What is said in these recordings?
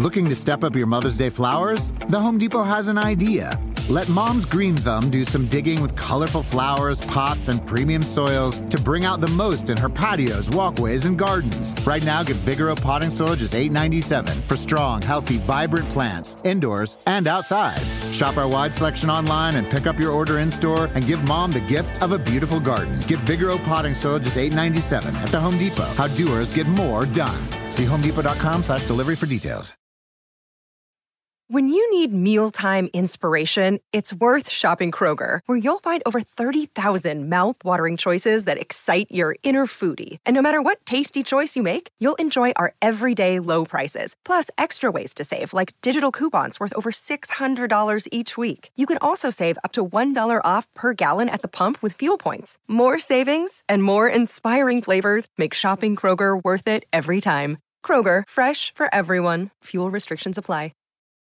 Looking to step up your Mother's Day flowers? The Home Depot has an idea. Let Mom's Green Thumb do some digging with colorful flowers, pots, and premium soils to bring out the most in her patios, walkways, and gardens. Right now, get Vigoro potting soil just $8.97 for strong, healthy, vibrant plants, indoors and outside. Shop our wide selection online and pick up your order in-store and give Mom the gift of a beautiful garden. Get Vigoro potting soil just $8.97 at the Home Depot. How doers get more done. See homedepot.com/delivery for details. When you need mealtime inspiration, it's worth shopping Kroger, where you'll find over 30,000 mouth-watering choices that excite your inner foodie. And no matter what tasty choice you make, you'll enjoy our everyday low prices, plus extra ways to save, like digital coupons worth over $600 each week. You can also save up to $1 off per gallon at the pump with fuel points. More savings and more inspiring flavors make shopping Kroger worth it every time. Kroger, fresh for everyone. Fuel restrictions apply.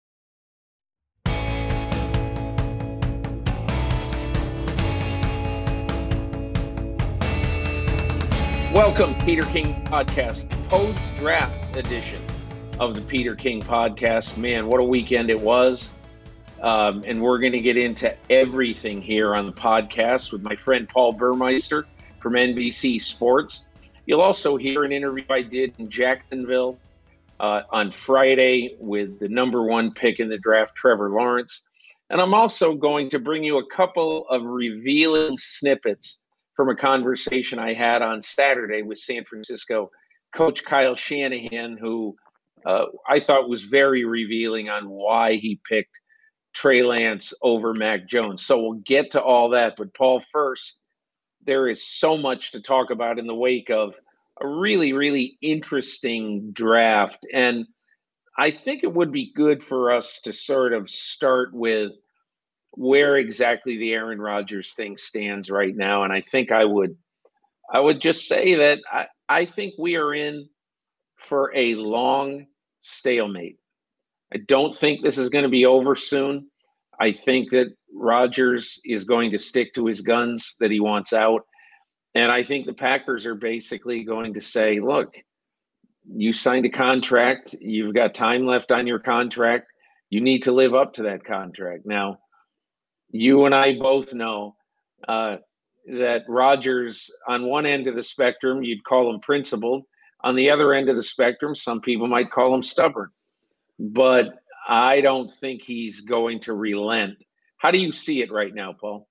Welcome, Peter King Podcast, post-draft edition of the Peter King Podcast. Man, what a weekend it was. And we're going to get into everything here on the podcast with my friend Paul Burmeister from NBC Sports. You'll also hear an interview I did in Jacksonville on Friday with the number one pick in the draft, Trevor Lawrence. And I'm also going to bring you a couple of revealing snippets from a conversation I had on Saturday with San Francisco coach Kyle Shanahan, who I thought was very revealing on why he picked Trey Lance over Mac Jones. So we'll get to all that. But Paul, first, there is so much to talk about in the wake of a really, really interesting draft. And I think it would be good for us to sort of start with where exactly the Aaron Rodgers thing stands right now. And I think I would just say that I think we are in for a long stalemate. I don't think this is going to be over soon. I think that Rodgers is going to stick to his guns that he wants out. And I think the Packers are basically going to say, look, you signed a contract. You've got time left on your contract. You need to live up to that contract. Now, you and I both know that Rodgers, on one end of the spectrum, you'd call him principled. On the other end of the spectrum, some people might call him stubborn. But I don't think he's going to relent. How do you see it right now, Paul?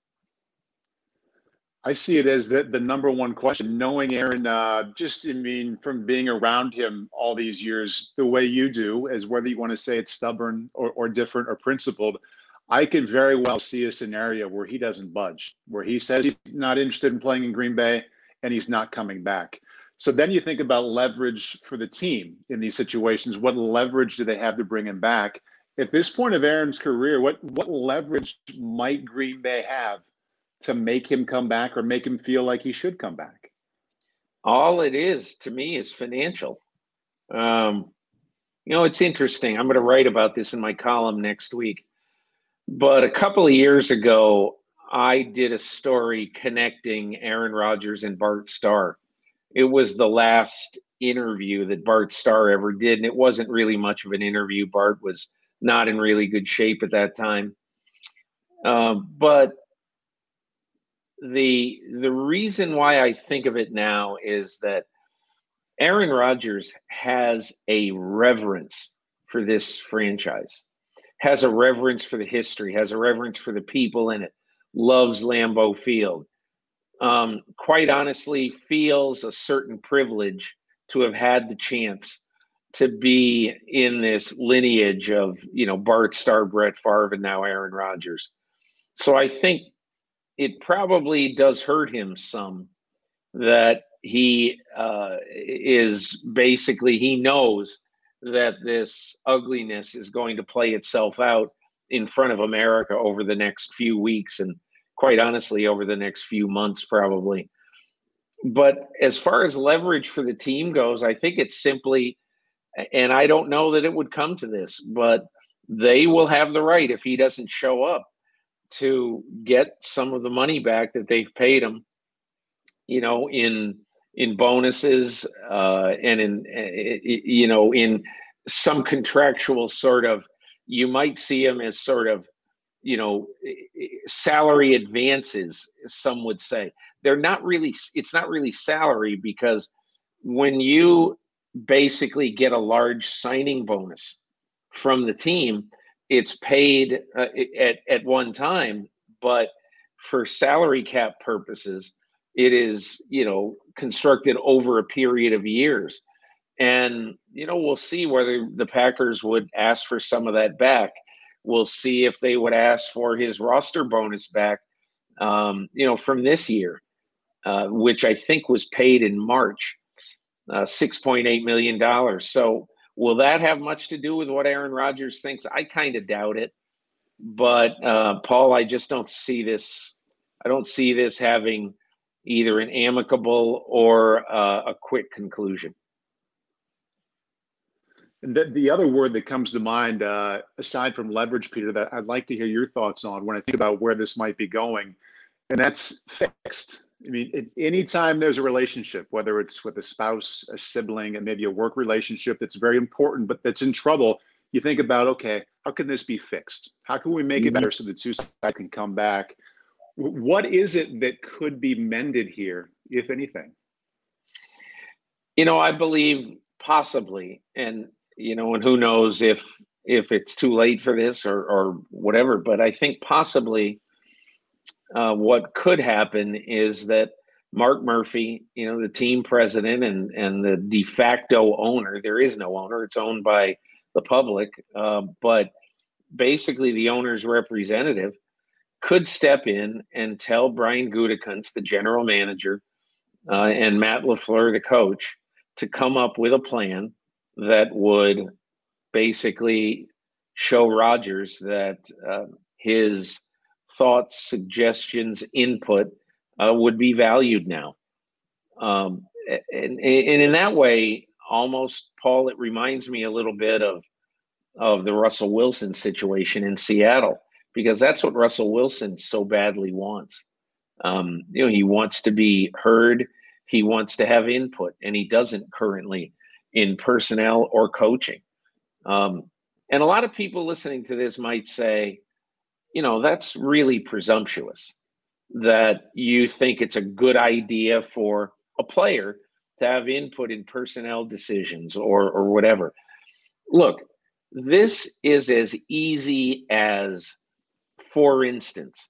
I see it as the number one question. Knowing Aaron, from being around him all these years, the way you do, as whether you want to say it's stubborn or different or principled, I could very well see a scenario where he doesn't budge, where he says he's not interested in playing in Green Bay and he's not coming back. So then you think about leverage for the team in these situations. What leverage do they have to bring him back? At this point of Aaron's career, what leverage might Green Bay have to make him come back or make him feel like he should come back? All it is to me is financial. It's interesting. I'm going to write about this in my column next week. But a couple of years ago, I did a story connecting Aaron Rodgers and Bart Starr. It was the last interview that Bart Starr ever did, and it wasn't really much of an interview. Bart was not in really good shape at that time. But the reason why I think of it now is that Aaron Rodgers has a reverence for this franchise, has a reverence for the history, has a reverence for the people in it, loves Lambeau Field. Quite honestly, feels a certain privilege to have had the chance to be in this lineage of, Bart Starr, Brett Favre, and now Aaron Rodgers. So I think it probably does hurt him some that he he knows that this ugliness is going to play itself out in front of America over the next few weeks and quite honestly over the next few months probably. But as far as leverage for the team goes, I think it's simply, and I don't know that it would come to this, but they will have the right, if he doesn't show up, to get some of the money back that they've paid him, in bonuses and in some contractual sort of, you might see him as sort of, salary advances, some would say. It's not really salary, because when you basically get a large signing bonus from the team, it's paid at one time, but for salary cap purposes, it is, constructed over a period of years. And, we'll see whether the Packers would ask for some of that back. We'll see if they would ask for his roster bonus back, from this year, which I think was paid in March, $6.8 million. So will that have much to do with what Aaron Rodgers thinks? I kind of doubt it. But, Paul, I just don't see this. I don't see this having either an amicable or a quick conclusion. And the other word that comes to mind, aside from leverage, Peter, that I'd like to hear your thoughts on when I think about where this might be going, and that's fixed. I mean, anytime there's a relationship, whether it's with a spouse, a sibling, and maybe a work relationship that's very important, but that's in trouble, you think about, okay, how can this be fixed? How can we make it better so the two sides can come back? What is it that could be mended here, if anything? I believe possibly, and who knows if it's too late for this or whatever, but I think possibly what could happen is that Mark Murphy, the team president and the de facto owner, there is no owner, it's owned by the public, but basically the owner's representative could step in and tell Brian Gutekunst, the general manager, and Matt LaFleur, the coach, to come up with a plan that would basically show Rodgers that his thoughts, suggestions, input would be valued now. And in that way, almost, Paul, it reminds me a little bit of the Russell Wilson situation in Seattle, because that's what Russell Wilson so badly wants. He wants to be heard. He wants to have input, and he doesn't currently in personnel or coaching. And a lot of people listening to this might say, that's really presumptuous that you think it's a good idea for a player to have input in personnel decisions or whatever. Look, this is as easy as, for instance,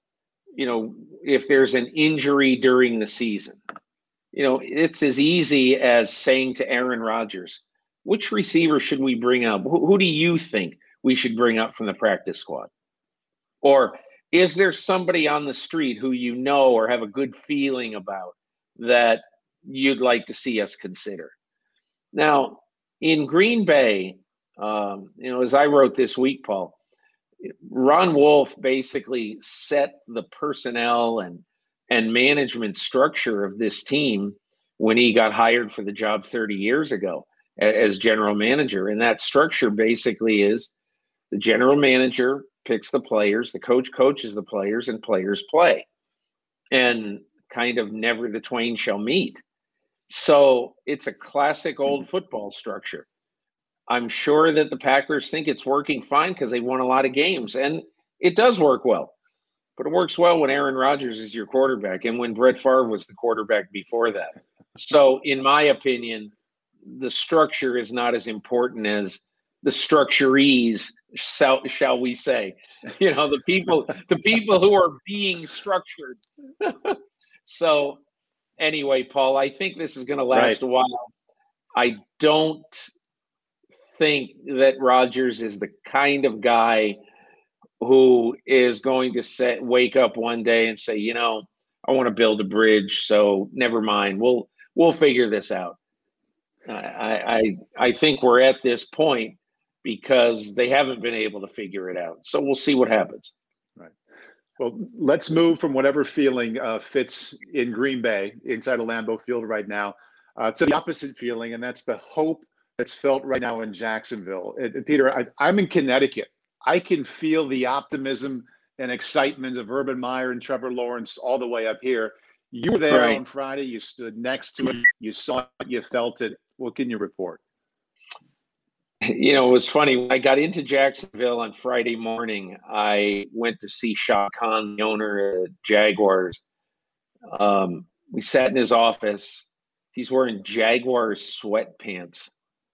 if there's an injury during the season, it's as easy as saying to Aaron Rodgers, which receiver should we bring up? Who do you think we should bring up from the practice squad? Or is there somebody on the street who or have a good feeling about that you'd like to see us consider? Now, in Green Bay, as I wrote this week, Paul, Ron Wolf basically set the personnel and management structure of this team when he got hired for the job 30 years ago as general manager. And that structure basically is the general manager picks the players, the coach coaches the players, and players play. And kind of never the twain shall meet. So it's a classic old football structure. I'm sure that the Packers think it's working fine because they won a lot of games, and it does work well. But it works well when Aaron Rodgers is your quarterback and when Brett Favre was the quarterback before that. So in my opinion, the structure is not as important as the structurees, shall we say, the people who are being structured. So anyway, Paul, I think this is going to last a while. I don't think that Rodgers is the kind of guy who is going to wake up one day and say, I want to build a bridge, so never mind. We'll figure this out. I think we're at this point because they haven't been able to figure it out. So we'll see what happens. Right. Well, let's move from whatever feeling fits in Green Bay, inside of Lambeau Field right now, to the opposite feeling, and that's the hope that's felt right now in Jacksonville. And Peter, I'm in Connecticut. I can feel the optimism and excitement of Urban Meyer and Trevor Lawrence all the way up here. You were there on Friday. You stood next to it. You saw it. You felt it. What can you report? It was funny. When I got into Jacksonville on Friday morning, I went to see Shah Khan, the owner of Jaguars. We sat in his office. He's wearing Jaguars sweatpants.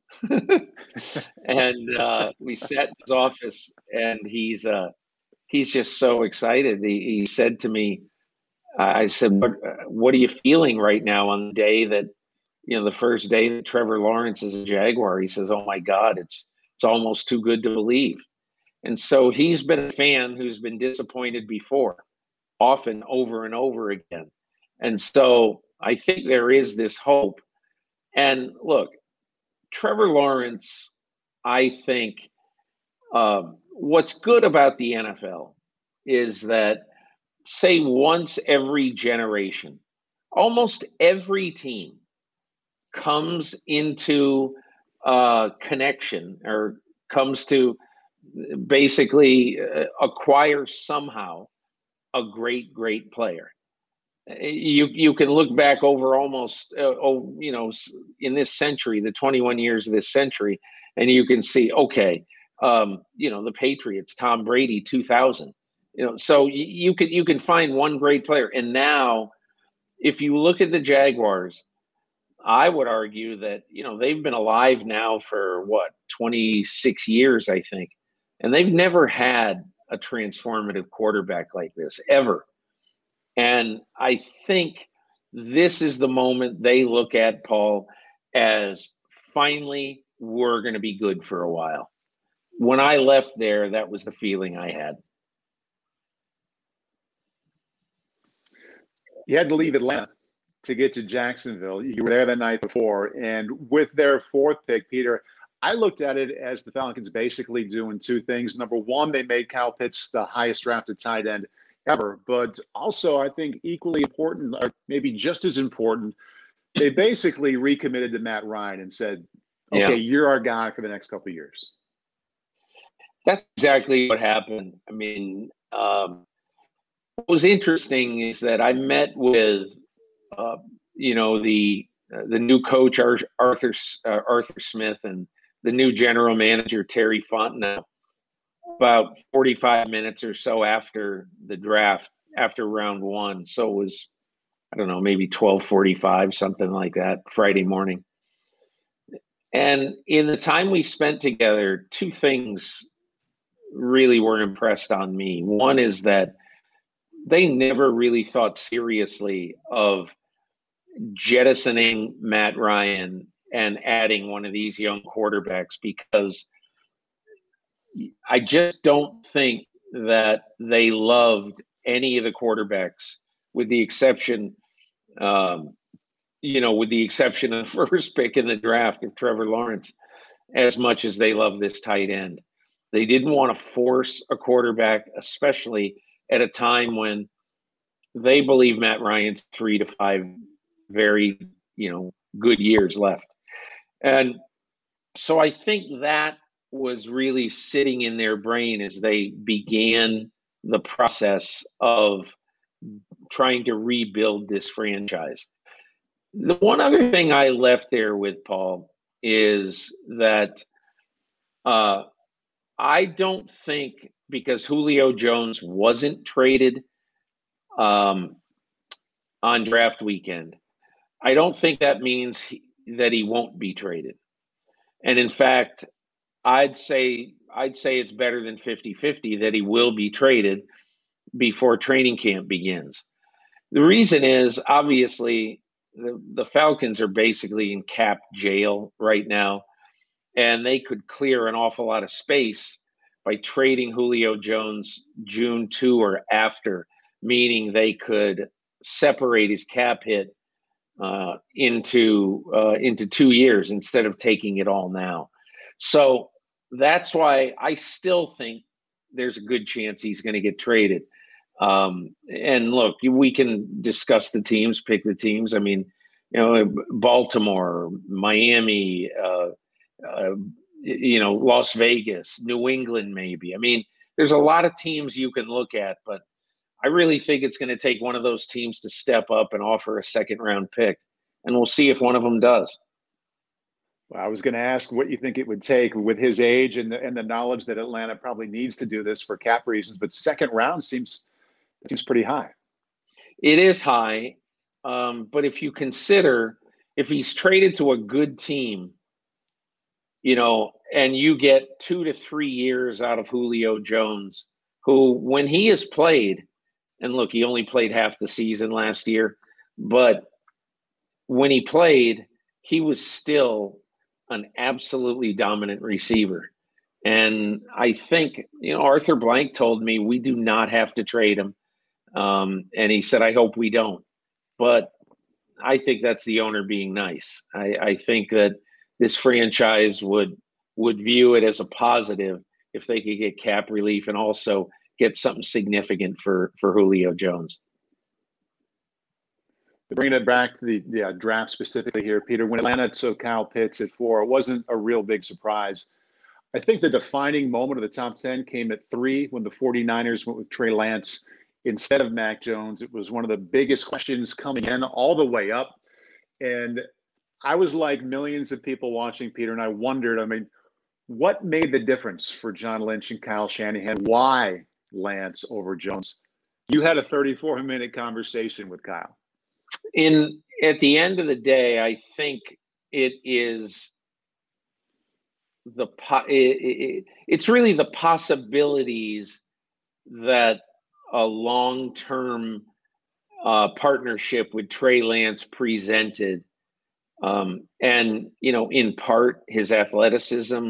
And we sat in his office, and he's just so excited. He said to me, I said, what are you feeling right now on the day that, the first day that Trevor Lawrence is a Jaguar? He says, oh my God, it's almost too good to believe. And so he's been a fan who's been disappointed before, often over and over again. And so I think there is this hope. And look, Trevor Lawrence, I think what's good about the NFL is that, say, once every generation, almost every team comes into connection or comes to basically acquire somehow a great player. You can look back over almost, in this century, the 21 years of this century, and you can see, okay, the Patriots, Tom Brady, 2000. So you can find one great player. And now, if you look at the Jaguars, I would argue that, they've been alive now for 26 years, I think. And they've never had a transformative quarterback like this, ever. And I think this is the moment they look at, Paul, as finally we're going to be good for a while. When I left there, that was the feeling I had. You had to leave Atlanta to get to Jacksonville. You were there the night before. And with their fourth pick, Peter, I looked at it as the Falcons basically doing two things. Number one, they made Kyle Pitts the highest drafted tight end ever. But also, I think equally important, or maybe just as important, they basically recommitted to Matt Ryan and said, okay, you're our guy for the next couple of years. That's exactly what happened. I mean, what was interesting is that I met with, the new coach, Arthur Smith, and the new general manager, Terry Fontenot, about 45 minutes or so after the draft, after round one. So it was, I don't know, maybe 12:45, something like that, Friday morning. And in the time we spent together, two things really were impressed on me. One is that they never really thought seriously of jettisoning Matt Ryan and adding one of these young quarterbacks, because I just don't think that they loved any of the quarterbacks, with the exception, of the first pick in the draft of Trevor Lawrence, as much as they love this tight end. They didn't want to force a quarterback, especially at a time when they believe Matt Ryan's 3 to 5 very, good years left. And so I think that was really sitting in their brain as they began the process of trying to rebuild this franchise. The one other thing I left there with, Paul, is that I don't think, because Julio Jones wasn't traded on draft weekend, I don't think that means that he won't be traded. And in fact, I'd say it's better than 50-50 that he will be traded before training camp begins. The reason is, obviously, the Falcons are basically in cap jail right now, and they could clear an awful lot of space by trading Julio Jones June 2 or after, meaning they could separate his cap hit into 2 years instead of taking it all now. So that's why I still think there's a good chance he's going to get traded. And look, we can discuss the teams, pick the teams. I mean, Baltimore, Miami, Las Vegas, New England, maybe. I mean, there's a lot of teams you can look at, but I really think it's going to take one of those teams to step up and offer a second round pick. And we'll see if one of them does. I was going to ask what you think it would take with his age and the knowledge that Atlanta probably needs to do this for cap reasons, but second round seems pretty high. It is high, but if you consider if he's traded to a good team, and you get 2 to 3 years out of Julio Jones, who, when he has played, and look, he only played half the season last year, but when he played, he was still an absolutely dominant receiver. And I think, Arthur Blank told me we do not have to trade him. And he said, I hope we don't. But I think that's the owner being nice. I think that this franchise would view it as a positive if they could get cap relief and also get something significant for Julio Jones. Bringing it back to the draft specifically here, Peter, when Atlanta took Kyle Pitts at 4, it wasn't a real big surprise. I think the defining moment of the top 10 came at 3 when the 49ers went with Trey Lance instead of Mac Jones. It was one of the biggest questions coming in all the way up. And I was like millions of people watching, Peter, and I wondered, what made the difference for John Lynch and Kyle Shanahan? Why Lance over Jones? You had a 34-minute conversation with Kyle. At the end of the day, I think it is it's really the possibilities that a long-term partnership with Trey Lance presented. And, in part his athleticism,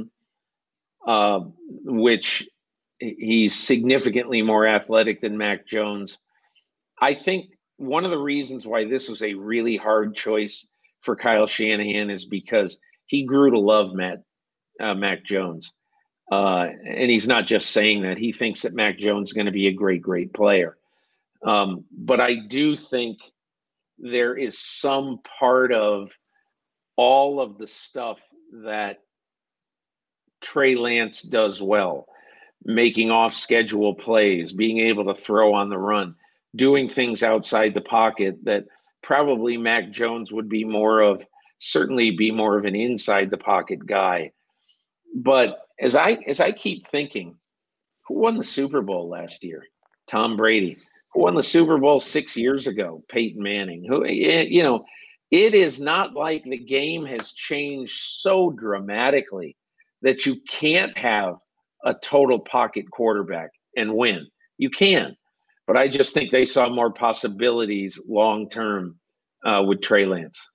which he's significantly more athletic than Mac Jones. I think one of the reasons why this was a really hard choice for Kyle Shanahan is because he grew to love Mac Jones. And he's not just saying that. He thinks that Mac Jones is going to be a great, great player. But I do think there is some part of all of the stuff that Trey Lance does well, making off-schedule plays, being able to throw on the run, doing things outside the pocket that probably Mac Jones would certainly be more of an inside the pocket guy. But as I keep thinking, who won the Super Bowl last year? Tom Brady. Who won the Super Bowl 6 years ago? Peyton Manning. It is not like the game has changed so dramatically that you can't have a total pocket quarterback and win. You can. But I just think they saw more possibilities long-term with Trey Lance.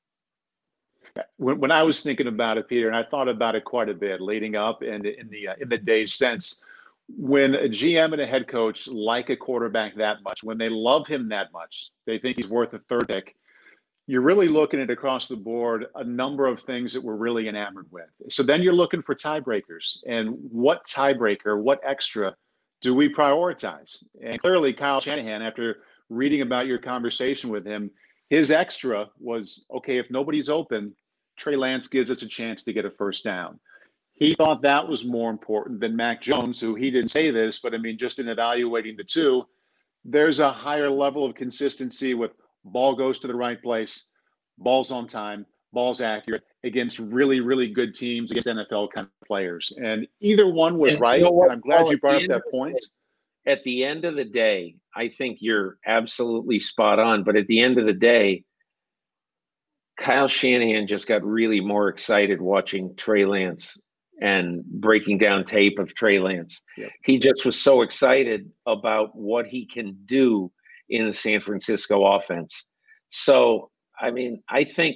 When I was thinking about it, Peter, and I thought about it quite a bit leading up and in the days since, when a GM and a head coach like a quarterback that much, when they love him that much, they think he's worth a third pick, you're really looking at across the board a number of things that we're really enamored with. So then you're looking for tiebreakers. And what tiebreaker, what extra do we prioritize? And clearly, Kyle Shanahan, after reading about your conversation with him, his extra was, okay, if nobody's open, Trey Lance gives us a chance to get a first down. He thought that was more important than Mac Jones, who he didn't say this, but just in evaluating the two, there's a higher level of consistency with ball goes to the right place, ball's on time, ball's accurate against really, really good teams, against NFL kind of players. And either one was right. And I'm glad you brought up that point. At the end of the day, I think you're absolutely spot on. But at the end of the day, Kyle Shanahan just got really more excited watching Trey Lance and breaking down tape of Trey Lance. Yep. He just was so excited about what he can do in the San Francisco offense. So, I think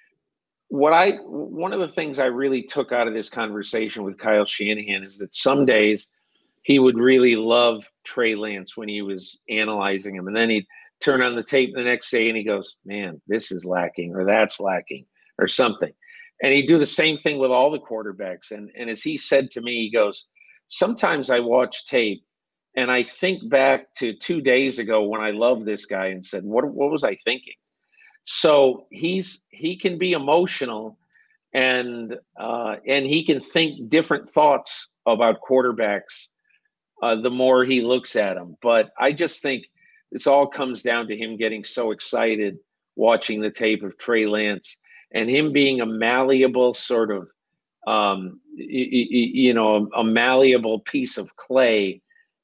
one of the things I really took out of this conversation with Kyle Shanahan is that some days he would really love Trey Lance when he was analyzing him. And then he'd turn on the tape the next day and he goes, man, this is lacking or that's lacking or something. And he'd do the same thing with all the quarterbacks. And as he said to me, he goes, sometimes I watch tape and I think back to 2 days ago when I loved this guy and said, what was I thinking? So he can be emotional and he can think different thoughts about quarterbacks the more he looks at them. But I just think this all comes down to him getting so excited watching the tape of Trey Lance and him being a malleable sort of, a malleable piece of clay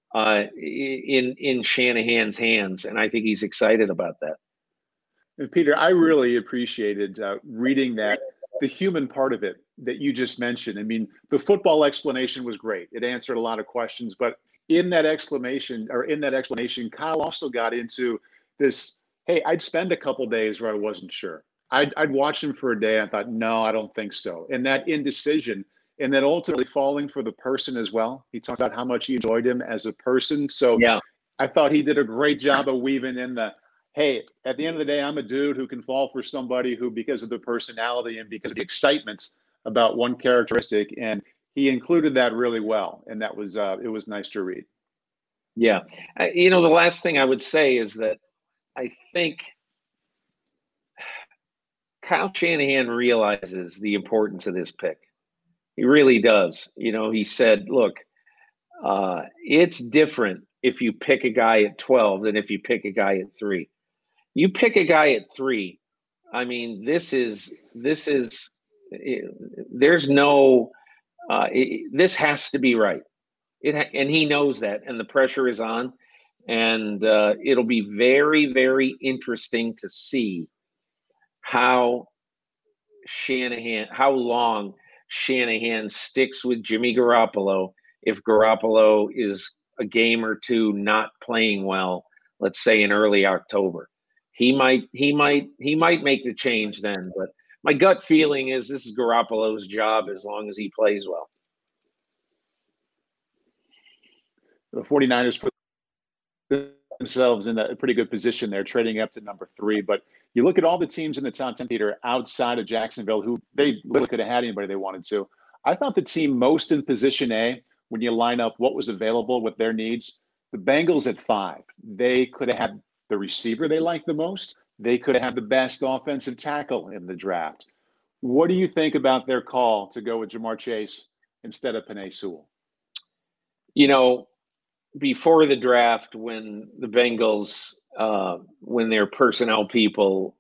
in Shanahan's hands, and I think he's excited about that. And Peter, I really appreciated reading that, the human part of it that you just mentioned. I mean, the football explanation was great. It answered a lot of questions, but in that explanation, Kyle also got into this, hey, I'd spend a couple days where I wasn't sure. I'd watch him for a day and I thought, no, I don't think so. And that indecision, and then ultimately falling for the person as well. He talked about how much he enjoyed him as a person. So yeah, I thought he did a great job of weaving in the, hey, at the end of the day, I'm a dude who can fall for somebody who, because of the personality and because of the excitement about one characteristic, and he included that really well. And that was, it was nice to read. Yeah. The last thing I would say is that I think Kyle Shanahan realizes the importance of this pick. He really does. He said, look, it's different if you pick a guy at 12 than if you pick a guy at 3. You pick a guy at 3. I mean, this has to be right. And he knows that, and the pressure is on. And it'll be very, very interesting to see how long Shanahan sticks with Jimmy Garoppolo if Garoppolo is a game or two not playing well, let's say in early October. He might make the change then, but my gut feeling is this is Garoppolo's job as long as he plays well. The 49ers put themselves in a pretty good position there, trading up to number 3. But you look at all the teams in the top 10, Peter, outside of Jacksonville, who they literally could have had anybody they wanted to. I thought the team most in position A, when you line up what was available with their needs, the Bengals at 5. They could have had the receiver they liked the most. They could have had the best offensive tackle in the draft. What do you think about their call to go with Ja'Marr Chase instead of Penei Sewell? Before the draft, when the Bengals, when their personnel people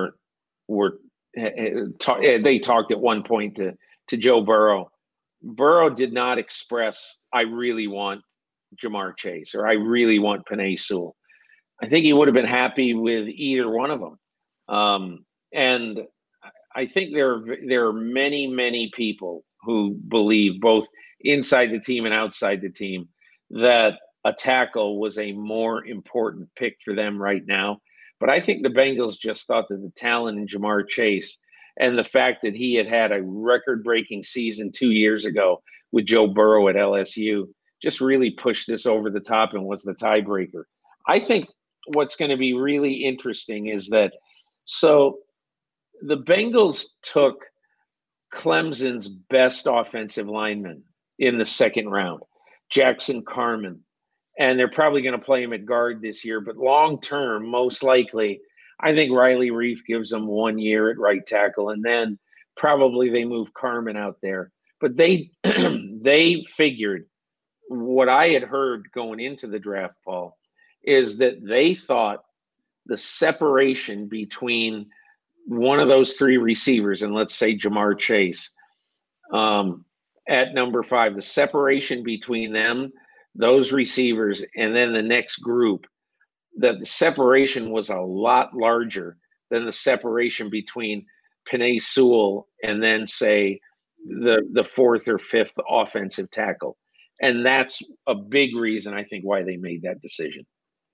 they talked at one point to Joe Burrow. Burrow did not express, I really want Ja'Marr Chase or I really want Penei Sewell. I think he would have been happy with either one of them. And I think there are many, many people who believe, both inside the team and outside the team, that a tackle was a more important pick for them right now. But I think the Bengals just thought that the talent in Ja'Marr Chase and the fact that he had a record-breaking season 2 years ago with Joe Burrow at LSU just really pushed this over the top and was the tiebreaker. I think what's going to be really interesting is that, so the Bengals took Clemson's best offensive lineman in the second round, Jackson Carman. And they're probably going to play him at guard this year. But long-term, most likely, I think Riley Reif gives them 1 year at right tackle. And then probably they move Carman out there. But they figured, what I had heard going into the draft, Paul, is that they thought the separation between one of those 3 receivers, and let's say Ja'Marr Chase, at number 5, the separation between them, those receivers, and then the next group, that the separation was a lot larger than the separation between Penei Sewell and then, say, the 4th or 5th offensive tackle. And that's a big reason, I think, why they made that decision.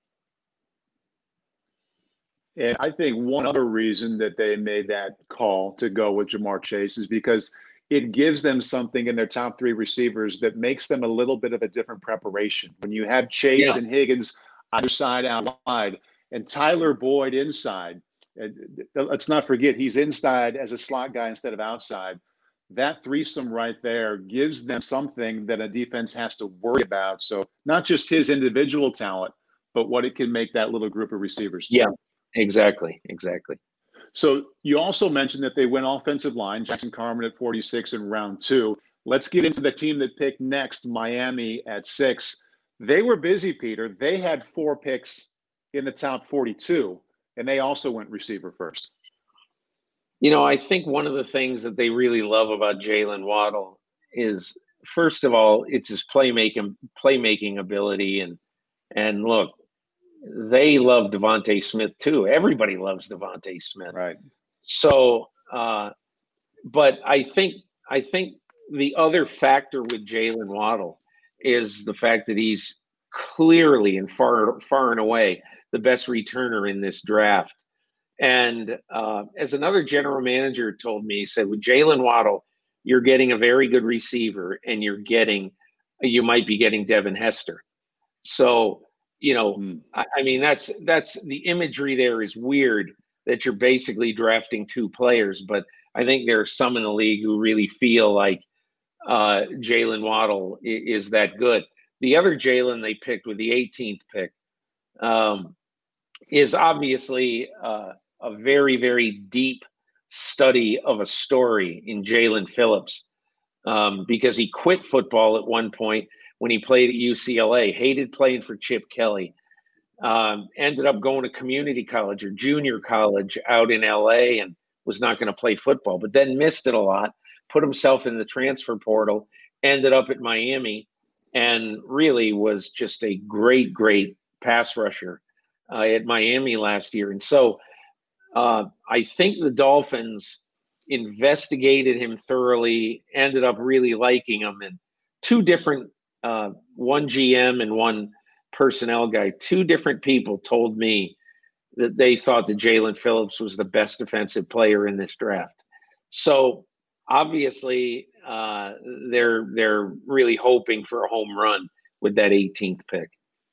And I think one other reason that they made that call to go with Ja'Marr Chase is because it gives them something in their top 3 receivers that makes them a little bit of a different preparation. When you have Chase and Higgins either side out wide and Tyler Boyd inside, let's not forget he's inside as a slot guy instead of outside. That threesome right there gives them something that a defense has to worry about. So not just his individual talent, but what it can make that little group of receivers do. Yeah, exactly. So you also mentioned that they went offensive line, Jackson Carman at 46 in round 2. Let's get into the team that picked next, Miami at 6. They were busy, Peter. They had 4 picks in the top 42, and they also went receiver first. I think one of the things that they really love about Jalen Waddle is, first of all, it's his playmaking ability, and look, they love Devontae Smith too. Everybody loves Devontae Smith. Right. So, but I think the other factor with Jalen Waddle is the fact that he's clearly and far and away the best returner in this draft. And as another general manager told me, he said, with Jalen Waddle, you're getting a very good receiver, and you might be getting Devin Hester. So, I mean, that's the imagery there is weird that you're basically drafting two players, but I think there are some in the league who really feel like Jalen Waddle is that good. The other Jalen they picked with the 18th pick is obviously a very, very deep study of a story in Jalen Phillips, because he quit football at one point when he played at UCLA, hated playing for Chip Kelly, ended up going to community college or junior college out in LA and was not going to play football, but then missed it a lot, put himself in the transfer portal, ended up at Miami, and really was just a great, great pass rusher at Miami last year. And so I think the Dolphins investigated him thoroughly, ended up really liking him. And two different, one GM and one personnel guy, two different people told me that they thought that Jalen Phillips was the best defensive player in this draft. So obviously, they're really hoping for a home run with that 18th pick.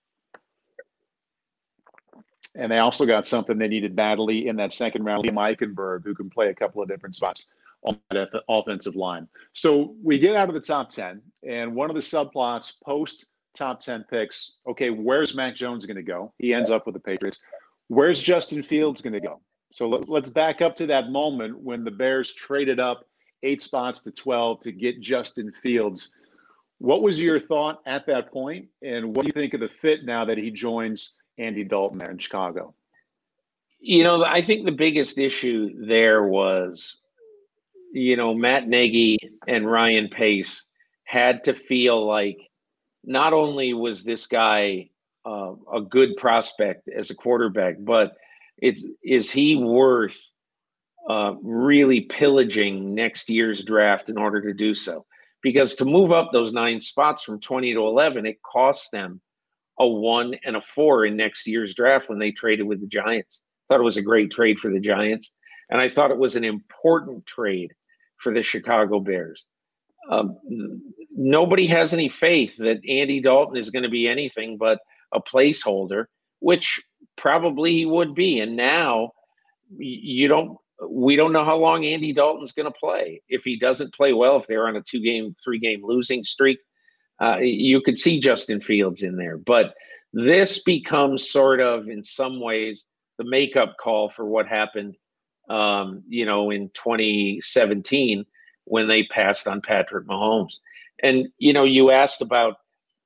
And they also got something they needed badly in that second round, Liam Eichenberg, who can play a couple of different spots on that offensive line. So we get out of the top 10, and one of the subplots post top 10 picks, okay, where's Mac Jones going to go? He ends up with the Patriots. Where's Justin Fields going to go? So let's back up to that moment when the Bears traded up 8 spots to 12 to get Justin Fields. What was your thought at that point, and what do you think of the fit now that he joins Andy Dalton there in Chicago? I think the biggest issue there was, Matt Nagy and Ryan Pace had to feel like not only was this guy a good prospect as a quarterback, but is he worth really pillaging next year's draft in order to do so? Because to move up those 9 spots from 20 to 11, it cost them a 1 and a 4 in next year's draft when they traded with the Giants. Thought it was a great trade for the Giants, and I thought it was an important trade for the Chicago Bears. Nobody has any faith that Andy Dalton is going to be anything but a placeholder, which probably he would be. And now we don't know how long Andy Dalton's going to play. If he doesn't play well, if they're on a 3-game losing streak, you could see Justin Fields in there. But this becomes sort of, in some ways, the makeup call for what happened, in 2017 when they passed on Patrick Mahomes. And, you asked about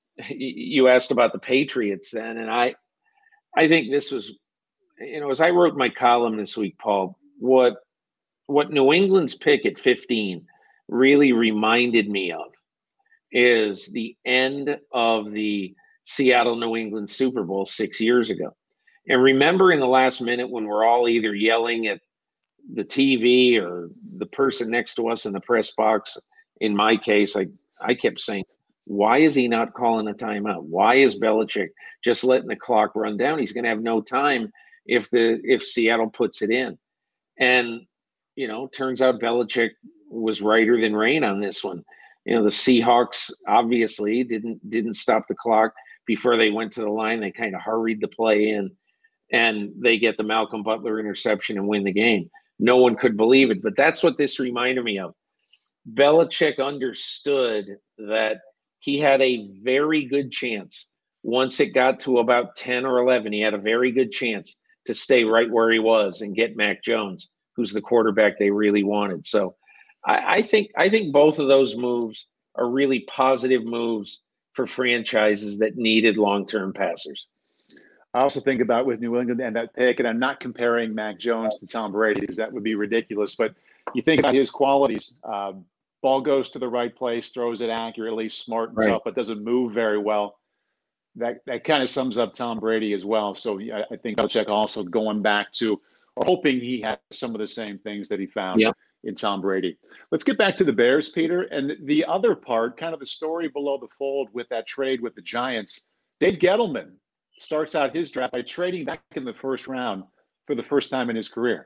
the Patriots then, and I think this was, as I wrote my column this week, Paul, what New England's pick at 15 really reminded me of is the end of the Seattle-New England Super Bowl 6 years ago. And remember in the last minute when we're all either yelling at the TV or the person next to us in the press box, in my case, I kept saying, why is he not calling a timeout? Why is Belichick just letting the clock run down? He's going to have no time if Seattle puts it in. And, turns out Belichick was righter than rain on this one. The Seahawks obviously didn't stop the clock before they went to the line. They kind of hurried the play in, and they get the Malcolm Butler interception and win the game. No one could believe it, but that's what this reminded me of. Belichick understood that he had a very good chance. Once it got to about 10 or 11, he had a very good chance to stay right where he was and get Mac Jones, who's the quarterback they really wanted. So I think both of those moves are really positive moves for franchises that needed long-term passers. I also think about with New England and that pick, and I'm not comparing Mac Jones to Tom Brady because that would be ridiculous. But you think about his qualities. Ball goes to the right place, throws it accurately, smart and Right. tough, but doesn't move very well. That kind of sums up Tom Brady as well. So I think Belichick also going back to or hoping he has some of the same things that he found in Tom Brady. Let's get back to the Bears, Peter. And the other part, kind of the story below the fold with that trade with the Giants, Dave Gettleman starts out his draft by trading back in the first round for the first time in his career.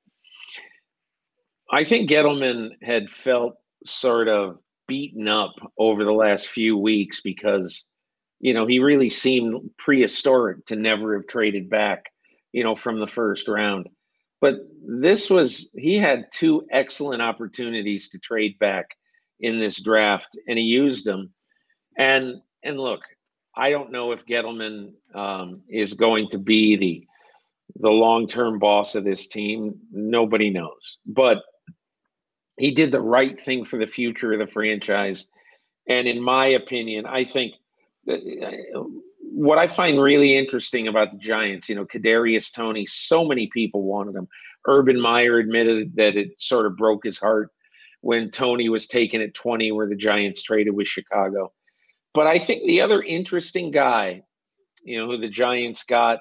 I think Gettleman had felt sort of beaten up over the last few weeks because, he really seemed prehistoric to never have traded back, from the first round. But he had two excellent opportunities to trade back in this draft, and he used them. And look, I don't know if Gettleman is going to be the long-term boss of this team. Nobody knows. But he did the right thing for the future of the franchise. And in my opinion, I think what I find really interesting about the Giants, Kadarius Toney, so many people wanted him. Urban Meyer admitted that it sort of broke his heart when Toney was taken at 20, where the Giants traded with Chicago. But I think the other interesting guy, who the Giants got,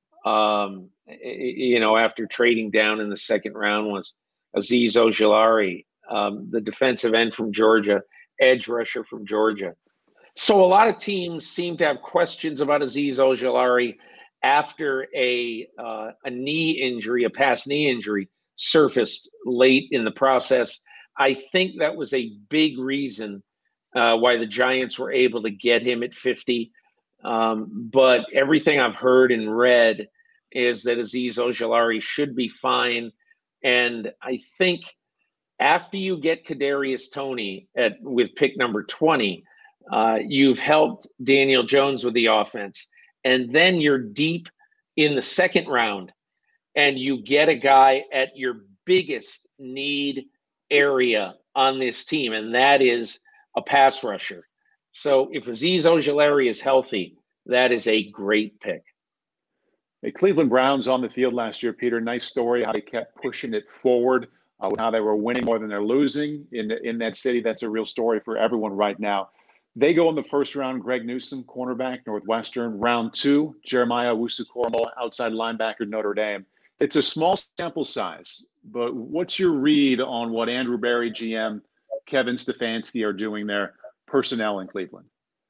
after trading down in the second round was Azeez Ojulari, the defensive end from Georgia, edge rusher from Georgia. So a lot of teams seem to have questions about Azeez Ojulari after a knee injury, a past knee injury, surfaced late in the process. I think that was a big reason why the Giants were able to get him at 50. But everything I've heard and read is that Azeez Ojulari should be fine. And I think after you get Kadarius Toney with pick number 20, you've helped Daniel Jones with the offense. And then you're deep in the second round and you get a guy at your biggest need area on this team, and that is a pass rusher. So if Azeez Ojulari is healthy, that is a great pick. The Cleveland Browns on the field last year, Peter, nice story how they kept pushing it forward, how they were winning more than they're losing in that city. That's a real story for everyone right now. They go in the first round, Greg Newsome, cornerback, Northwestern. Round 2, Jeremiah Owusu-Koramoah, outside linebacker, Notre Dame. It's a small sample size, but what's your read on what Andrew Berry, GM, Kevin Stefanski are doing there, personnel in Cleveland?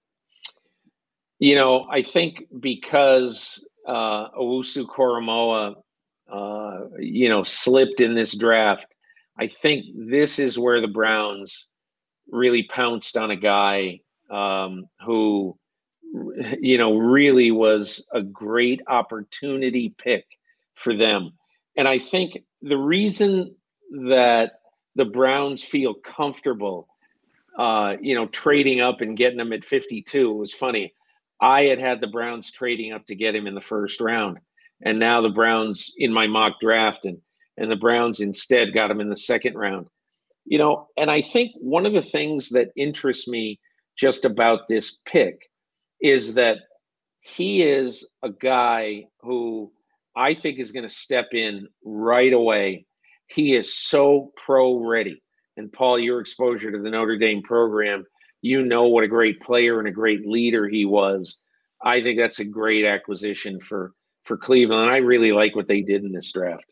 I think because Owusu-Koramoah, slipped in this draft, I think this is where the Browns really pounced on a guy who, really was a great opportunity pick for them. And I think the reason that the Browns feel comfortable, trading up and getting him at 52, it was funny. I had the Browns trading up to get him in the first round. And now the Browns in my mock draft and the Browns instead got him in the second round. And I think one of the things that interests me just about this pick is that he is a guy who I think is going to step in right away. He is so pro ready. And Paul, your exposure to the Notre Dame program, what a great player and a great leader he was. I think that's a great acquisition for Cleveland. And I really like what they did in this draft.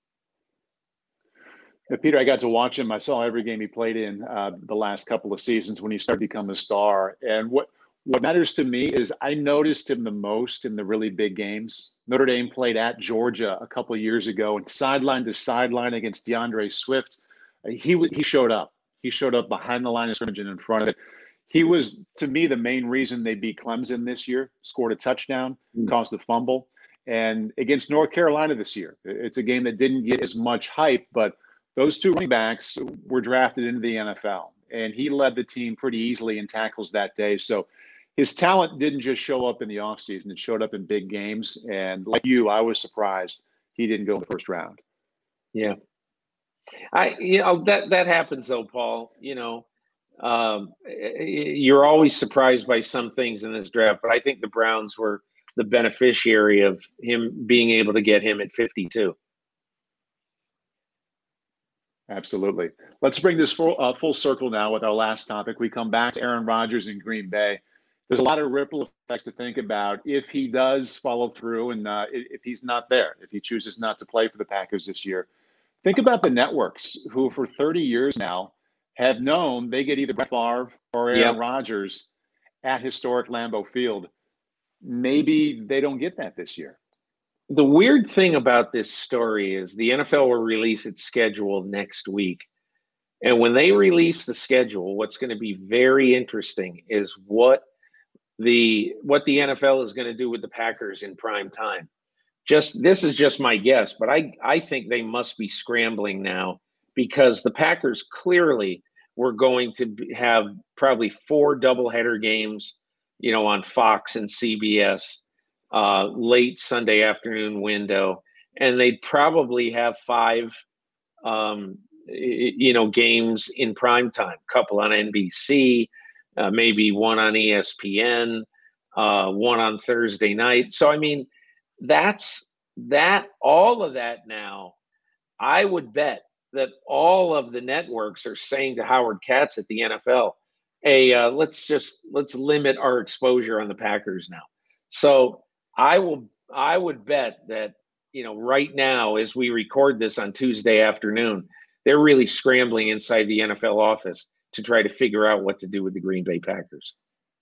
Peter, I got to watch him. I saw every game he played in the last couple of seasons when he started to become a star. And what matters to me is I noticed him the most in the really big games. Notre Dame played at Georgia a couple of years ago, and sideline to sideline against DeAndre Swift, he showed up. He showed up behind the line of scrimmage and in front of it. He was, to me, the main reason they beat Clemson this year, scored a touchdown, caused a fumble. And against North Carolina this year, it's a game that didn't get as much hype, but those two running backs were drafted into the NFL, and he led the team pretty easily in tackles that day. So his talent didn't just show up in the offseason. It showed up in big games. And like you, I was surprised he didn't go in the first round. Yeah. That happens though, Paul. You're always surprised by some things in this draft, but I think the Browns were the beneficiary of him being able to get him at 52. Absolutely. Let's bring this full circle now with our last topic. We come back to Aaron Rodgers in Green Bay. There's a lot of ripple effects to think about if he does follow through and if he's not there, if he chooses not to play for the Packers this year. Think about the networks who for 30 years now have known they get either Brett Favre or Aaron Rodgers at historic Lambeau Field. Maybe they don't get that this year. The weird thing about this story is the NFL will release its schedule next week. And when they release the schedule, what's going to be very interesting is what the NFL is going to do with the Packers in prime time. This is just my guess, but I think they must be scrambling now because the Packers clearly were going to have probably 4 doubleheader games, on Fox and CBS, late Sunday afternoon window, and they'd probably have 5, games in prime time, a couple on NBC, maybe one on ESPN, one on Thursday night. So, all of that now, I would bet that all of the networks are saying to Howard Katz at the NFL, hey, let's limit our exposure on the Packers now. So I would bet that, right now, as we record this on Tuesday afternoon, they're really scrambling inside the NFL office to try to figure out what to do with the Green Bay Packers.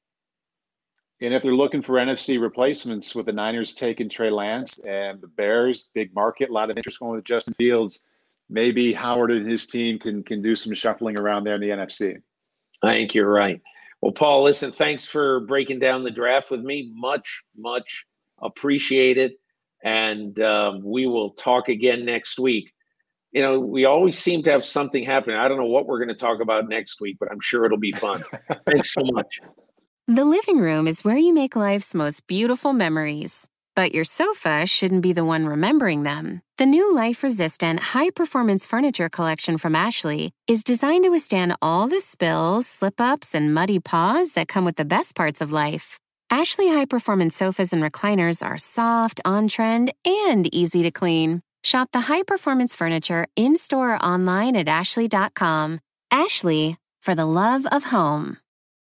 And if they're looking for NFC replacements with the Niners taking Trey Lance and the Bears, big market, a lot of interest going with Justin Fields, maybe Howard and his team can do some shuffling around there in the NFC. I think you're right. Well, Paul, listen, thanks for breaking down the draft with me. Much, much appreciated. And we will talk again next week. We always seem to have something happen. I don't know what we're going to talk about next week, but I'm sure it'll be fun. Thanks so much. The living room is where you make life's most beautiful memories. But your sofa shouldn't be the one remembering them. The new life-resistant, high-performance furniture collection from Ashley is designed to withstand all the spills, slip-ups, and muddy paws that come with the best parts of life. Ashley high-performance sofas and recliners are soft, on-trend, and easy to clean. Shop the high-performance furniture in-store or online at ashley.com. Ashley, for the love of home.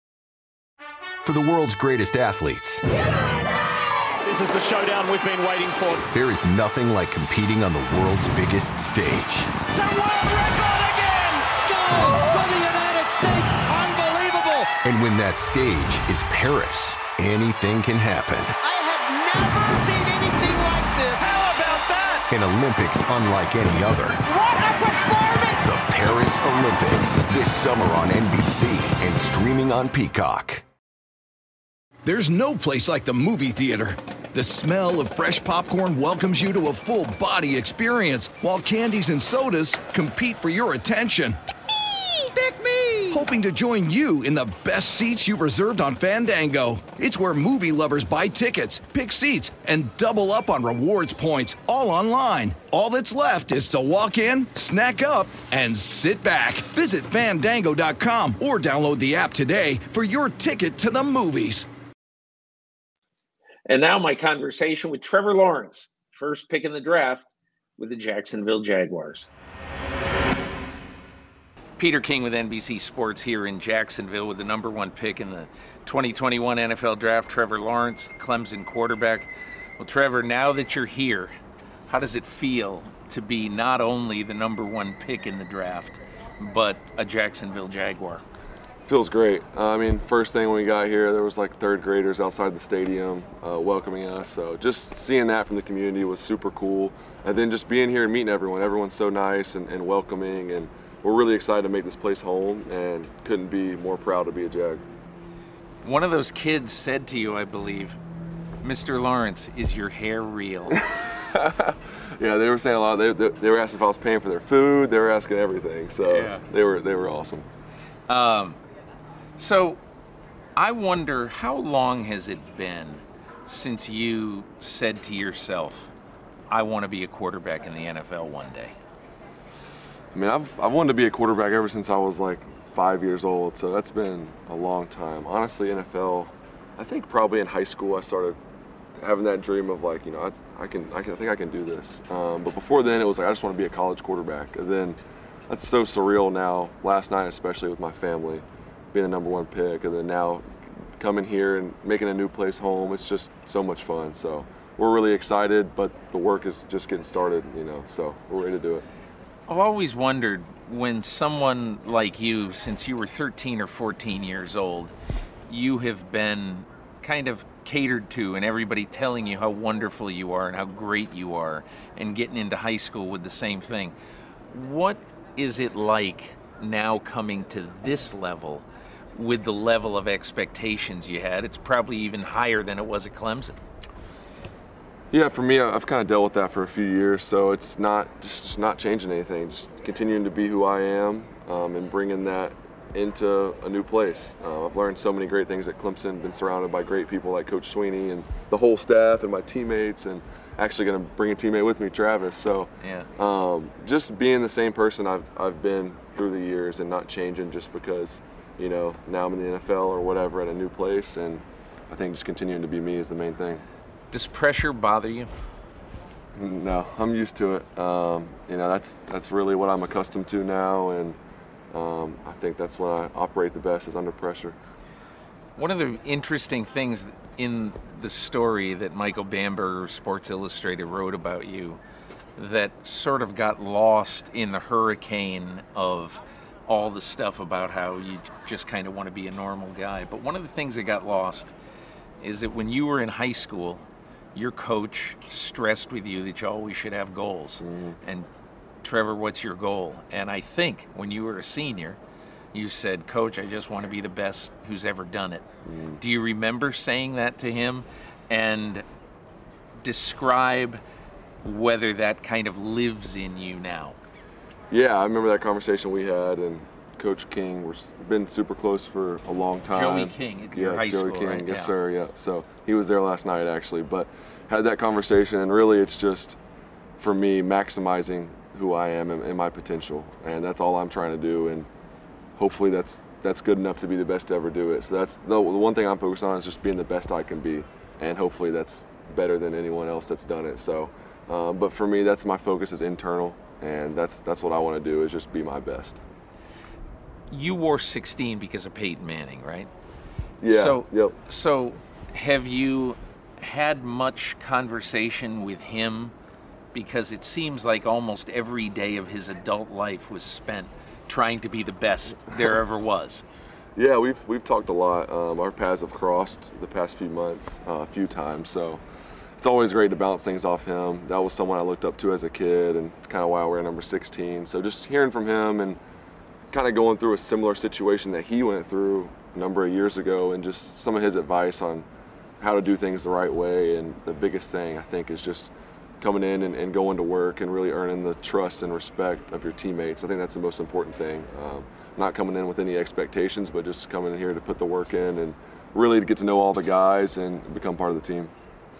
For the world's greatest athletes, this is the showdown we've been waiting for. There is nothing like competing on the world's biggest stage. It's a world record again! Gold for the United States! Unbelievable! And when that stage is Paris, anything can happen. I have never seen anything like this. How about that? An Olympics unlike any other. What a performance! The Paris Olympics, this summer on NBC and streaming on Peacock. There's no place like the movie theater. The smell of fresh popcorn welcomes you to a full-body experience, while candies and sodas compete for your attention. Pick me! Hoping to join you in the best seats you've reserved on Fandango. It's where movie lovers buy tickets, pick seats, and double up on rewards points, all online. All that's left is to walk in, snack up, and sit back. Visit Fandango.com or download the app today for your ticket to the movies. And now my conversation with Trevor Lawrence, first pick in the draft with the Jacksonville Jaguars. Peter King with NBC Sports here in Jacksonville with the number 1 pick in the 2021 NFL Draft, Trevor Lawrence, Clemson quarterback. Well, Trevor, now that you're here, how does it feel to be not only the number 1 pick in the draft, but a Jacksonville Jaguar? Feels great. First thing when we got here, there was like 3rd graders outside the stadium welcoming us. So just seeing that from the community was super cool. And then just being here and meeting everyone. Everyone's so nice and welcoming. And we're really excited to make this place home and couldn't be more proud to be a Jag. One of those kids said to you, I believe, Mr. Lawrence, is your hair real? Yeah, they were saying a lot. They were asking if I was paying for their food. They were asking everything. So yeah. They were awesome. So I wonder, how long has it been since you said to yourself, I want to be a quarterback in the NFL one day? I've wanted to be a quarterback ever since I was like 5 years old, so that's been a long time. Honestly, NFL, I think probably in high school I started having that dream of like, I think I can do this. But before then, it was like I just want to be a college quarterback. And then that's so surreal now. Last night, especially with my family, being the number 1 pick, and then now coming here and making a new place home. It's just so much fun. So we're really excited, but the work is just getting started. So we're ready to do it. I've always wondered when someone like you, since you were 13 or 14 years old, you have been kind of catered to and everybody telling you how wonderful you are and how great you are, and getting into high school with the same thing. What is it like now coming to this level with the level of expectations you had? It's probably even higher than it was at Clemson. Yeah, for me, I've kind of dealt with that for a few years, so it's just not changing anything. Just continuing to be who I am and bringing that into a new place. I've learned so many great things at Clemson, been surrounded by great people like Coach Sweeney and the whole staff and my teammates, and actually going to bring a teammate with me, Travis. So just being the same person I've been through the years and not changing just because, now I'm in the NFL or whatever at a new place, and I think just continuing to be me is the main thing. Does pressure bother you? No, I'm used to it. That's really what I'm accustomed to now, and I think that's when I operate the best, is under pressure. One of the interesting things in the story that Michael Bamberger of Sports Illustrated wrote about you that sort of got lost in the hurricane of all the stuff about how you just kind of want to be a normal guy. But one of the things that got lost is that when you were in high school, your coach stressed with you that you always should have goals. Mm-hmm. And Trevor, what's your goal? And I think when you were a senior, you said, Coach, I just want to be the best who's ever done it. Mm. Do you remember saying that to him? And describe whether that kind of lives in you now. Yeah, I remember that conversation we had, and Coach King, we've been super close for a long time. Joey King at your high Joey school, King, right? Yes, sir, yeah. So he was there last night, actually, but had that conversation, and really it's just, for me, maximizing who I am and my potential, and that's all I'm trying to do, and hopefully that's good enough to be the best to ever do it. So that's the one thing I'm focused on, is just being the best I can be, and hopefully that's better than anyone else that's done it. So, but for me, that's my focus, is internal, and that's what I want to do, is just be my best. You wore 16 because of Peyton Manning, right? Yeah. So have you had much conversation with him? Because it seems like almost every day of his adult life was spent trying to be the best there ever was. Yeah, we've talked a lot. Our paths have crossed the past few months a few times, so it's always great to bounce things off him. That was someone I looked up to as a kid, and it's kind of why I wear number 16. So just hearing from him and kind of going through a similar situation that he went through a number of years ago, and just some of his advice on how to do things the right way. And the biggest thing, I think, is just coming in and going to work and really earning the trust and respect of your teammates. I think that's the most important thing. Not coming in with any expectations, but just coming in here to put the work in and really to get to know all the guys and become part of the team.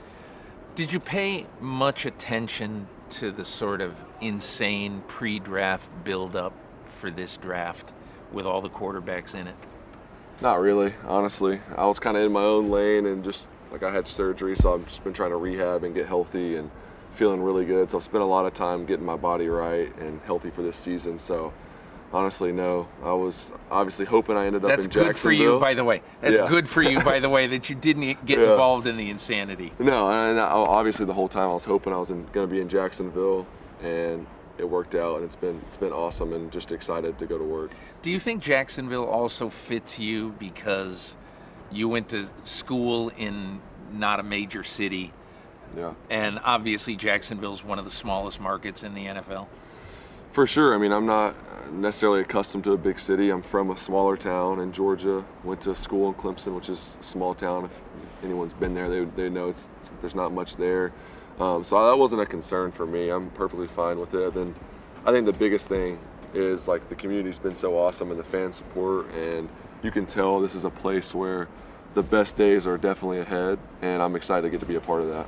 Did you pay much attention to the sort of insane pre-draft build-up for this draft with all the quarterbacks in it? Not really, honestly. I was kind of in my own lane, and just like I had surgery, so I've just been trying to rehab and get healthy and feeling really good. So I've spent a lot of time getting my body right and healthy for this season. So honestly, no. I was obviously hoping I ended up in Jacksonville. That's good for you, by the way. That's good for you, by the way, that you didn't get involved in the insanity. No, and obviously the whole time I was hoping I was going to be in Jacksonville, and it worked out, and it's been awesome, and just excited to go to work. Do you think Jacksonville also fits you because you went to school in not a major city? Yeah. And obviously Jacksonville's one of the smallest markets in the NFL. For sure. I mean, I'm not necessarily accustomed to a big city. I'm from a smaller town in Georgia. Went to school in Clemson, which is a small town. If anyone's been there, they know there's not much there. So that wasn't a concern for me. I'm perfectly fine with it. Then I think the biggest thing is, like, the community's been so awesome, and the fan support, and you can tell this is a place where the best days are definitely ahead, and I'm excited to get to be a part of that.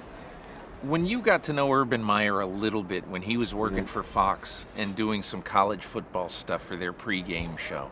When you got to know Urban Meyer a little bit when he was working for Fox and doing some college football stuff for their pregame show,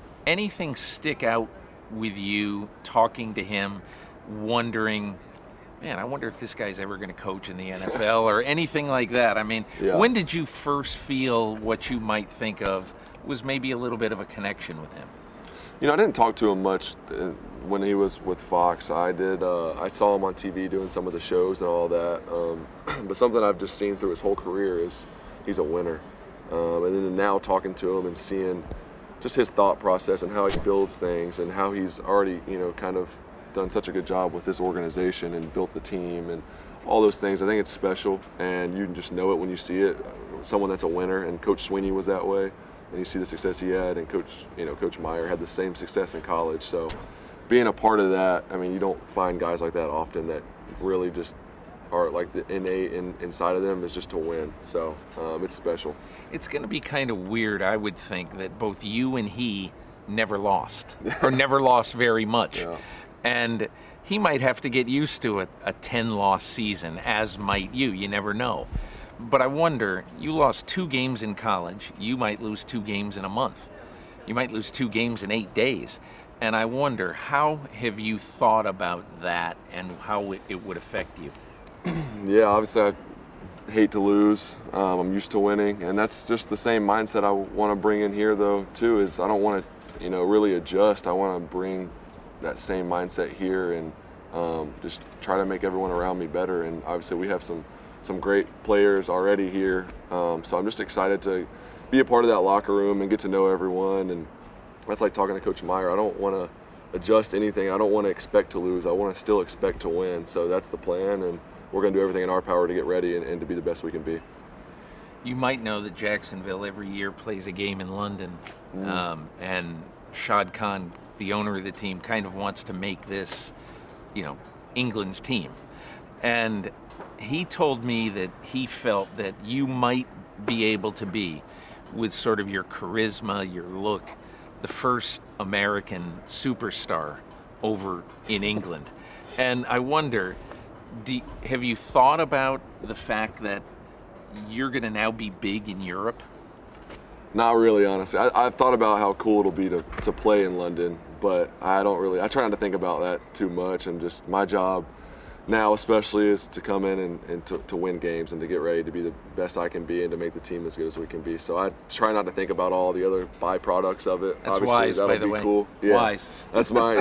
anything stick out with you talking to him, wondering man, I wonder if this guy's ever going to coach in the NFL or anything like that. I mean, when did you first feel what you might think of was maybe a little bit of a connection with him? You know, I didn't talk to him much when he was with Fox. I saw him on TV doing some of the shows and all that. But something I've just seen through his whole career is he's a winner. And then now talking to him and seeing just his thought process and how he builds things and how he's already, you know, kind of done such a good job with this organization and built the team and all those things. I think it's special, and you can just know it when you see it. Someone that's a winner, and Coach Sweeney was that way, and you see the success he had, and Coach Meyer had the same success in college. So being a part of that, I mean, you don't find guys like that often that really just are like the innate inside of them is just to win. So it's special. It's going to be kind of weird, I would think, that both you and he never lost, or never lost very much. Yeah. And he might have to get used to a 10-loss season, as might you. You never know. But I wonder, you lost 2 games in college. You might lose 2 games in a month. You might lose 2 games in 8 days. And I wonder, how have you thought about that and how it would affect you? Yeah, obviously I hate to lose. I'm used to winning. And that's just the same mindset I want to bring in here, though, too, is I don't want to, really adjust. I want to bring that same mindset here and just try to make everyone around me better. And obviously we have some great players already here, so I'm just excited to be a part of that locker room and get to know everyone. And that's like talking to Coach Meyer. I don't want to adjust anything. I don't want to expect to lose. I want to still expect to win. So that's the plan, and we're going to do everything in our power to get ready and to be the best we can be. You might know that Jacksonville every year plays a game in London, and Shad Khan, the owner of the team, kind of wants to make this, England's team. And he told me that he felt that you might be able to be, with sort of your charisma, your look, the first American superstar over in England. And I wonder, have you thought about the fact that you're going to now be big in Europe? Not really, honestly. I've thought about how cool it'll be to play in London, but I try not to think about that too much. And just my job now especially is to come in and to win games and to get ready to be the best I can be and to make the team as good as we can be. So I try not to think about all the other byproducts of it. That's obviously, wise, by the way. Cool. Yeah, wise. That's my,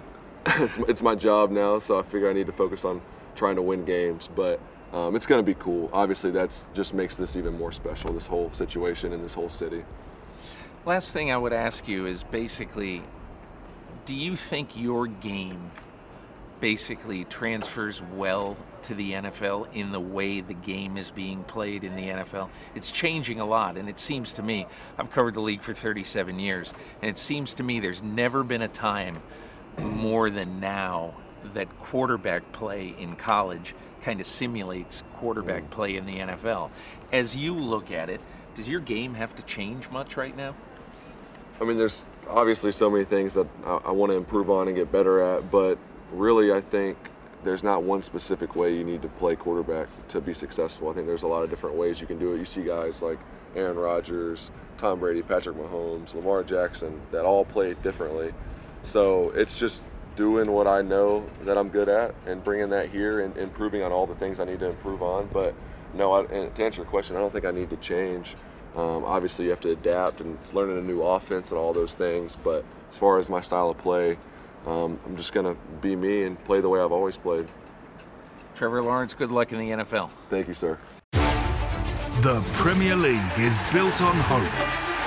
it's my job now, so I figure I need to focus on trying to win games. But it's going to be cool. Obviously, that's just makes this even more special, this whole situation in this whole city. Last thing I would ask you is basically, do you think your game basically transfers well to the NFL in the way the game is being played in the NFL? It's changing a lot, and it seems to me, I've covered the league for 37 years, and it seems to me there's never been a time more than now that quarterback play in college kind of simulates quarterback play in the NFL. As you look at it, does your game have to change much right now? I mean, there's obviously so many things that I want to improve on and get better at, but really I think there's not one specific way you need to play quarterback to be successful. I think there's a lot of different ways you can do it. You see guys like Aaron Rodgers, Tom Brady, Patrick Mahomes, Lamar Jackson that all play differently. So it's just doing what I know that I'm good at and bringing that here and improving on all the things I need to improve on. But no, and to answer your question, I don't think I need to change. Obviously you have to adapt, and it's learning a new offense and all those things. But as far as my style of play, I'm just going to be me and play the way I've always played. Trevor Lawrence, good luck in the NFL. Thank you, sir. The Premier League is built on hope.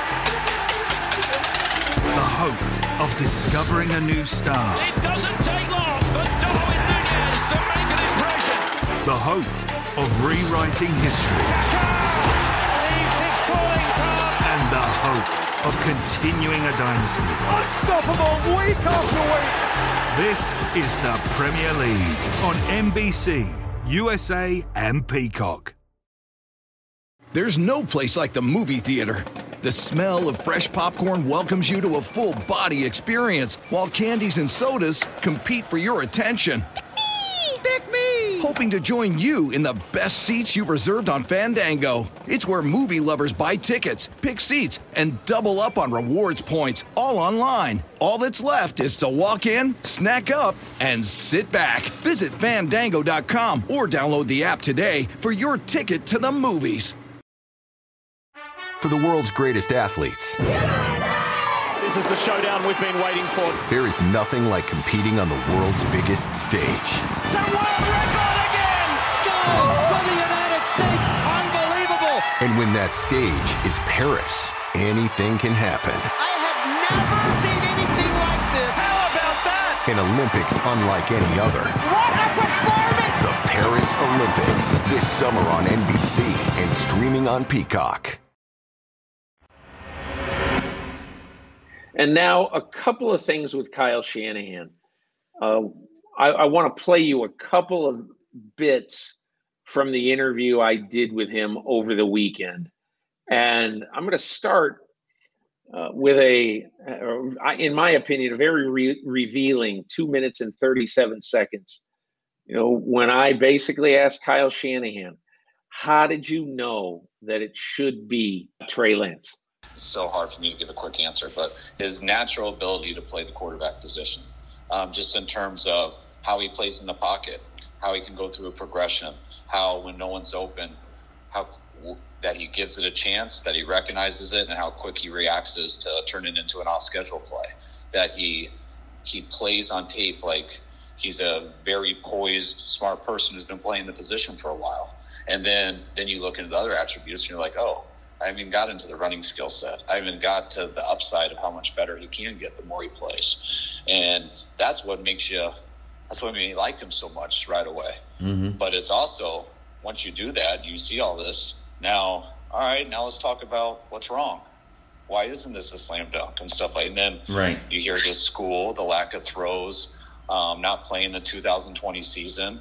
The hope of discovering a new star. It doesn't take long for Darwin Núñez to make an impression. The hope of rewriting history. And the hope of continuing a dynasty. Unstoppable week after week. This is the Premier League on NBC, USA and Peacock. There's no place like the movie theater. The smell of fresh popcorn welcomes you to a full-body experience, while candies and sodas compete for your attention. Pick me! hoping to join you in the best seats you've reserved on Fandango. It's where movie lovers buy tickets, pick seats, and double up on rewards points, all online. All that's left is to walk in, snack up, and sit back. Visit Fandango.com or download the app today for your ticket to the movies. For the world's greatest athletes, This is the showdown we've been waiting for. there is nothing like competing on the world's biggest stage. It's a world record again! Gold for the United States! Unbelievable! And when that stage is Paris, anything can happen. I have never seen anything like this! How about that? An Olympics unlike any other. What a performance! The Paris Olympics, this summer on NBC and streaming on Peacock. And now a couple of things with Kyle Shanahan. I want to play you a couple of bits from the interview I did with him over the weekend. And I'm going to start with in my opinion, a very revealing 2 minutes and 37 seconds. You know, when I basically asked Kyle Shanahan, how did you know that it should be Trey Lance? It's so hard for me to give a quick answer, but his natural ability to play the quarterback position, just in terms of how he plays in the pocket, how he can go through a progression, how when no one's open, how that he gives it a chance, that he recognizes it, and how quick he reacts is to turn it into an off-schedule play, that he plays on tape like he's a very poised, smart person who's been playing the position for a while. And then you look into the other attributes and you're like, oh, I haven't even got into the running skill set. I haven't got to the upside of how much better he can get the more he plays. And that's what made me like him so much right away. Mm-hmm. But it's also, once you do that, you see all this. Now, all right, now let's talk about what's wrong. Why isn't this a slam dunk and stuff like that? And then you hear his school, the lack of throws, not playing the 2020 season.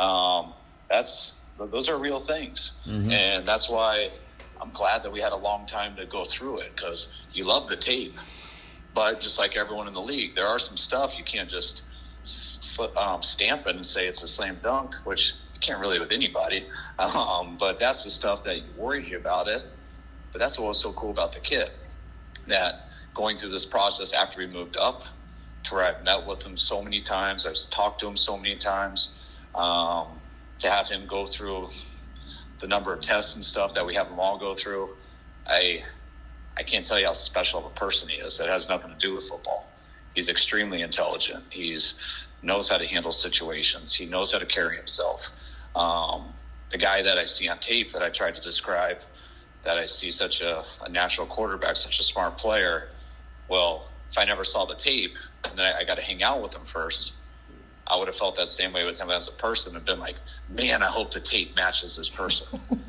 Those are real things. Mm-hmm. And that's why I'm glad that we had a long time to go through it, because you love the tape. But just like everyone in the league, there are some stuff you can't just stamp it and say it's a slam dunk, which you can't really with anybody. But that's the stuff that worries you about it. But that's what was so cool about the kid, that going through this process after we moved up, to where I've met with him so many times, I've talked to him so many times, to have him go through the number of tests and stuff that we have them all go through. I can't tell you how special of a person he is. It has nothing to do with football. He's extremely intelligent. He knows how to handle situations. He knows how to carry himself. The guy that I see on tape that I tried to describe, that I see such a natural quarterback, such a smart player. Well, if I never saw the tape and then I got to hang out with him first, I would have felt that same way with him as a person and been like, man, I hope the tape matches this person.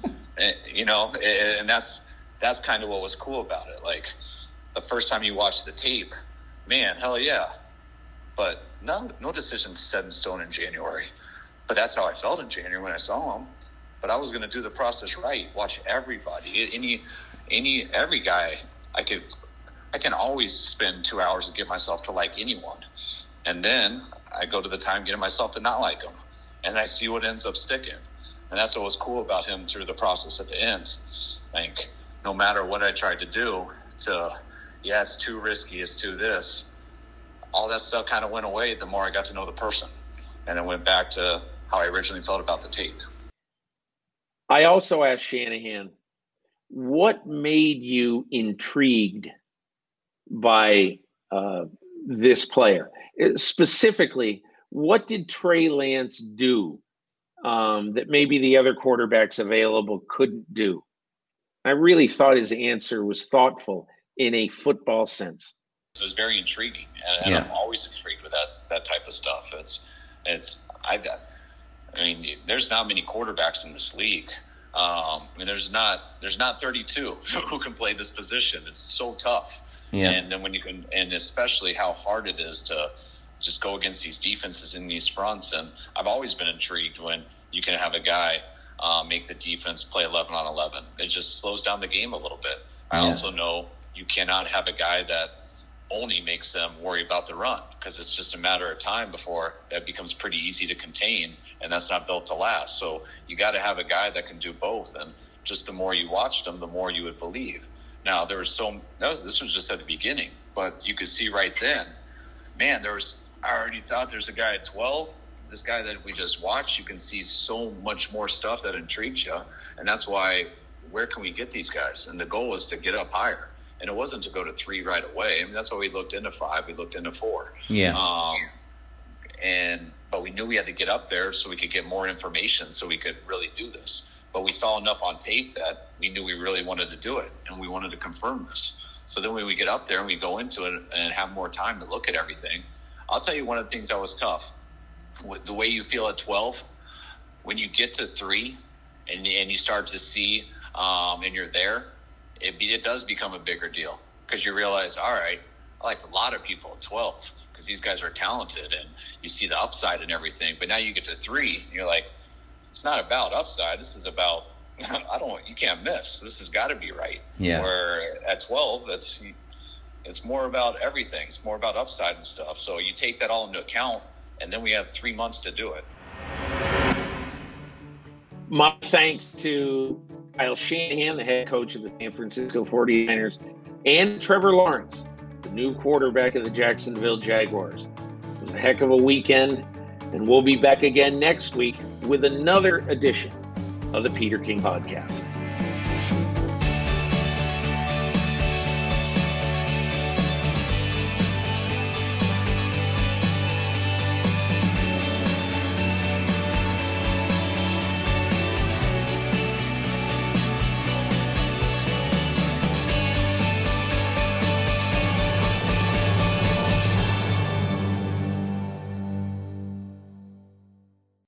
And that's kind of what was cool about it. Like, the first time you watch the tape, man, hell yeah. But no decisions set in stone in January. But that's how I felt in January when I saw him. But I was going to do the process right, watch everybody. Every guy, I can always spend 2 hours and get myself to like anyone. And then I go to the time getting myself to not like him. And I see what ends up sticking. And that's what was cool about him through the process at the end. Like, no matter what I tried to do it's too risky, it's too this, all that stuff kind of went away the more I got to know the person. And it went back to how I originally felt about the tape. I also asked Shanahan, what made you intrigued by this player? Specifically, what did Trey Lance do that maybe the other quarterbacks available couldn't do? I really thought his answer was thoughtful in a football sense. It was very intriguing, and I'm always intrigued with that type of stuff. There's not many quarterbacks in this league. There's not 32 who can play this position. It's so tough. Yeah. And then and especially how hard it is to just go against these defenses in these fronts. And I've always been intrigued when you can have a guy make the defense play 11 on 11. It just slows down the game a little bit. I also know you cannot have a guy that only makes them worry about the run, because it's just a matter of time before that becomes pretty easy to contain, and that's not built to last. So you got to have a guy that can do both, and just the more you watched him, the more you would believe. Now, this was just at the beginning, but you could see right then, man, I already thought there's a guy at 12. This guy that we just watched, you can see so much more stuff that intrigues you, and that's why, where can we get these guys? And the goal was to get up higher. And it wasn't to go to 3 right away. I mean, that's why we looked into 5. We looked into 4. Yeah. But we knew we had to get up there so we could get more information so we could really do this. But we saw enough on tape that we knew we really wanted to do it, and we wanted to confirm this. So then when we get up there and we go into it and have more time to look at everything, I'll tell you one of the things that was tough. The way you feel at 12, when you get to 3 and you start to see and you're there, it does become a bigger deal, because you realize, all right, I liked a lot of people at 12 because these guys are talented and you see the upside and everything. But now you get to 3 and you're like, it's not about upside. This is about, you can't miss. This has got to be right. Yeah. Where at 12, it's more about everything. It's more about upside and stuff. So you take that all into account, and then we have 3 months to do it. My thanks to Kyle Shanahan, the head coach of the San Francisco 49ers, and Trevor Lawrence, the new quarterback of the Jacksonville Jaguars. It was a heck of a weekend, and we'll be back again next week with another edition of the Peter King Podcast.